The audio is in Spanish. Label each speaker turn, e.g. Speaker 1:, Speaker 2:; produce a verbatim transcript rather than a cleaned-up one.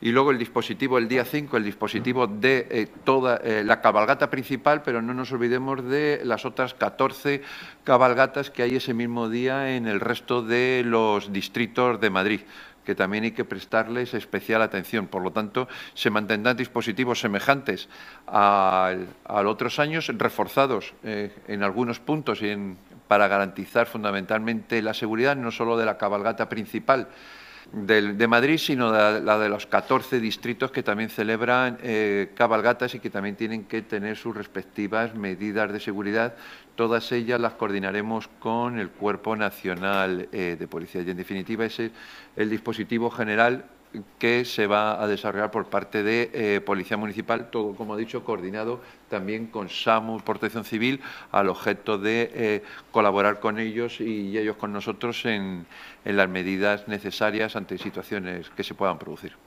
Speaker 1: Y luego el dispositivo, el día cinco, el dispositivo de eh, toda eh, la cabalgata principal, pero no nos olvidemos de las otras catorce cabalgatas que hay ese mismo día en el resto de los distritos de Madrid, que también hay que prestarles especial atención. Por lo tanto, se mantendrán dispositivos semejantes al, a otros años, reforzados eh, en algunos puntos y en, para garantizar fundamentalmente la seguridad, no solo de la cabalgata principal de, de Madrid, sino de, la de los catorce distritos que también celebran eh, cabalgatas y que también tienen que tener sus respectivas medidas de seguridad. Todas ellas las coordinaremos con el Cuerpo Nacional eh, de Policía. Y, en definitiva, ese es el dispositivo general que se va a desarrollar por parte de eh, Policía Municipal, todo, como he dicho, coordinado también con SAMU, Protección Civil, al objeto de eh, colaborar con ellos y ellos con nosotros en, en las medidas necesarias ante situaciones que se puedan producir.